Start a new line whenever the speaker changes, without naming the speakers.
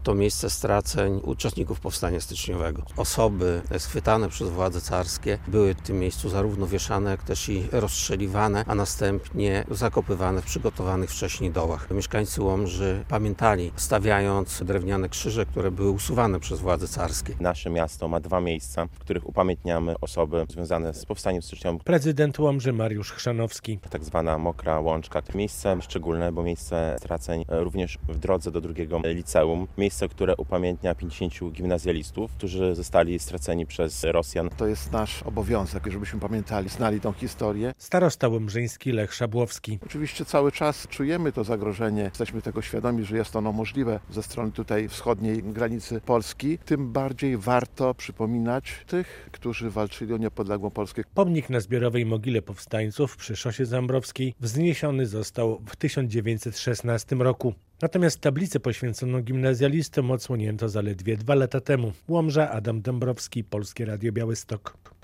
to miejsce straceń uczestników powstania styczniowego. Osoby schwytane przez władze carskie były w tym miejscu zarówno wieszane, jak też i rozstrzeliwane, a następnie zakopywane w przygotowanych wcześniej dołach. Mieszkańcy Łomży pamiętali, stawiając drewniane krzyże, które były usuwane przez władze carskie.
Nasze miasto ma 2 miejsca, w których upamiętniamy osoby związane z powstaniem styczniowym.
Prezydent Łomży Mariusz Chrzanowski.
Tak zwana Mokra Łączka. Miejsce szczególne, bo miejsce straceń również w drodze do drugiego liceum. Miejsce, które upamiętnia 50 gimnazjalistów, którzy zostali straceni przez Rosjan.
To jest nasz obowiązek, żebyśmy pamiętali, znali tą historię.
Starosta łomżyński Lech Szabłowski.
Oczywiście cały czas czujemy to zagrożenie. Jesteśmy tego świadomi, że jest ono możliwe ze strony tutaj wschodniej granicy Polski. Tym bardziej warto przypominać tych, którzy walczyli o niepodległą Polskę.
Pomnik na zbiorowej mogile powstańców przy Szosie Zambrowskiej wzniesiony został w 1916 roku. Natomiast tablicę poświęconą gimnazjalistom odsłonięto zaledwie 2 lata temu. Łomża, Adam Dąbrowski, Polskie Radio Białystok.